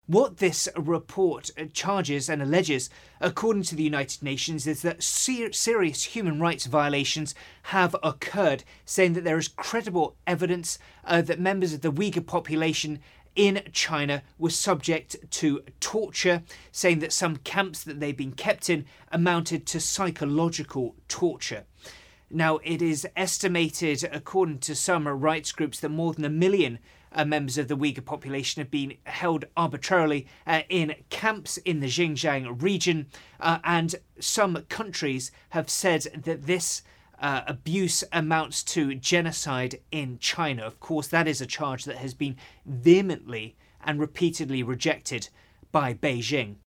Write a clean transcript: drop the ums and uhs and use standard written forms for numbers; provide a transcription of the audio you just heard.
What this report charges and alleges, according to the United Nations, is that serious human rights violations have occurred, saying that there is credible evidence that members of the Uyghur population in China were subject to torture, saying that some camps that they've been kept in amounted to psychological torture. Now, it is estimated, according to some rights groups, that more than 1 million members of the Uyghur population have been held arbitrarily in camps in the Xinjiang region, and some countries have said that this abuse amounts to genocide in China. Of course, that is a charge that has been vehemently and repeatedly rejected by Beijing.